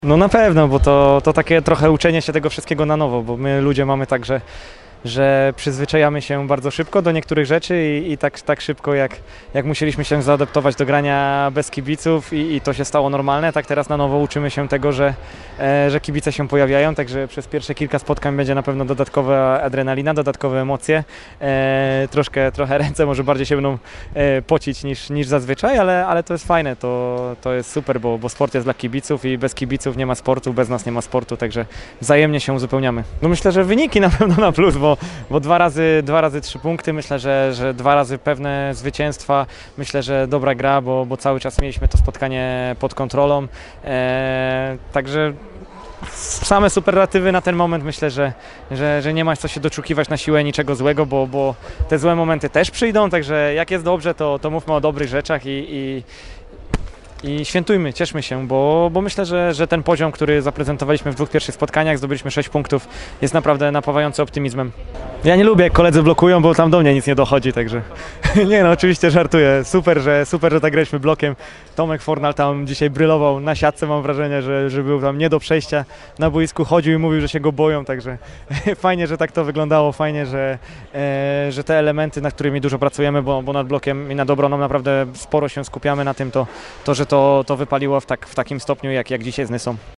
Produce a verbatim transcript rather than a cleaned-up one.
No na pewno, bo to, to takie trochę uczenie się tego wszystkiego na nowo, bo my ludzie mamy tak, że, że przyzwyczajamy się bardzo szybko do niektórych rzeczy i, i tak, tak szybko jak, jak musieliśmy się zaadaptować do grania bez kibiców i, i to się stało normalne, tak teraz na nowo uczymy się tego, że, e, że kibice się pojawiają, także przez pierwsze kilka spotkań będzie na pewno dodatkowa adrenalina, dodatkowe emocje, e, troszkę, trochę ręce może bardziej się będą e, pocić niż, niż zazwyczaj, ale, ale to jest fajne, to, to jest super, bo, bo sport jest dla kibiców i bez kibiców nie ma sportu, bez nas nie ma sportu, także wzajemnie się uzupełniamy. No myślę, że wyniki na pewno na plus, bo Bo dwa razy, dwa razy trzy punkty, myślę, że, że dwa razy pewne zwycięstwa, myślę, że dobra gra, bo, bo cały czas mieliśmy to spotkanie pod kontrolą, e, także same superlatywy na ten moment, myślę, że, że, że nie ma co się doczukiwać na siłę niczego złego, bo, bo te złe momenty też przyjdą, także jak jest dobrze, to, to mówmy o dobrych rzeczach i, i I świętujmy, cieszmy się, bo, bo myślę, że, że ten poziom, który zaprezentowaliśmy w dwóch pierwszych spotkaniach, zdobyliśmy sześć punktów, jest naprawdę napawający optymizmem. Ja nie lubię, jak koledzy blokują, bo tam do mnie nic nie dochodzi, także nie no, oczywiście żartuję. Super, że, super, że tak graliśmy blokiem. Tomek Fornal tam dzisiaj brylował na siatce, mam wrażenie, że, że był tam nie do przejścia na boisku, chodził i mówił, że się go boją, także fajnie, że tak to wyglądało, fajnie, że, e, że te elementy, nad którymi dużo pracujemy, bo, bo nad blokiem i nad obroną naprawdę sporo się skupiamy na tym, to, to że to, to wypaliło w, tak, w takim stopniu, jak, jak dzisiaj z Nysą.